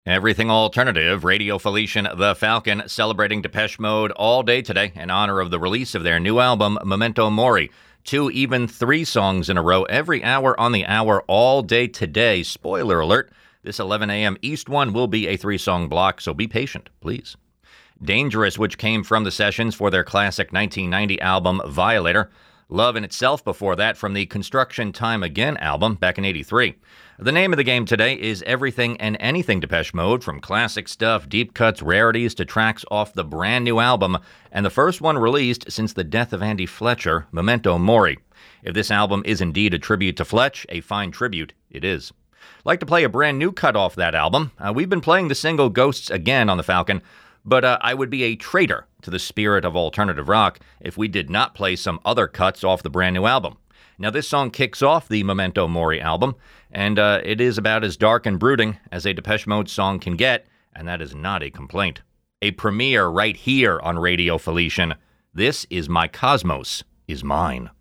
Everything Alternative, Radio Felician The Falcon, celebrating Depeche Mode all day today in honor of the release of their new album, Memento Mori. 2, even 3 songs in a row, every hour on the hour, all day today. Spoiler alert, this 11 a.m. East one will be a 3-song block, so be patient, please. Dangerous, which came from the sessions for their classic 1990 album, Violator. Love in Itself before that from the Construction Time Again album back in 83. The name of the game today is Everything and Anything Depeche Mode, from classic stuff, deep cuts, rarities to tracks off the brand new album, and the first one released since the death of Andy Fletcher, Memento Mori. If this album is indeed a tribute to Fletch, a fine tribute it is. Like to play a brand new cut off that album. We've been playing the single Ghosts again on the Falcon, but I would be a traitor to the spirit of alternative rock if we did not play some other cuts off the brand new album. Now, this song kicks off the Memento Mori album, and it is about as dark and brooding as a Depeche Mode song can get, and that is not a complaint. A premiere right here on Radio Felician. This is My Cosmos Is Mine.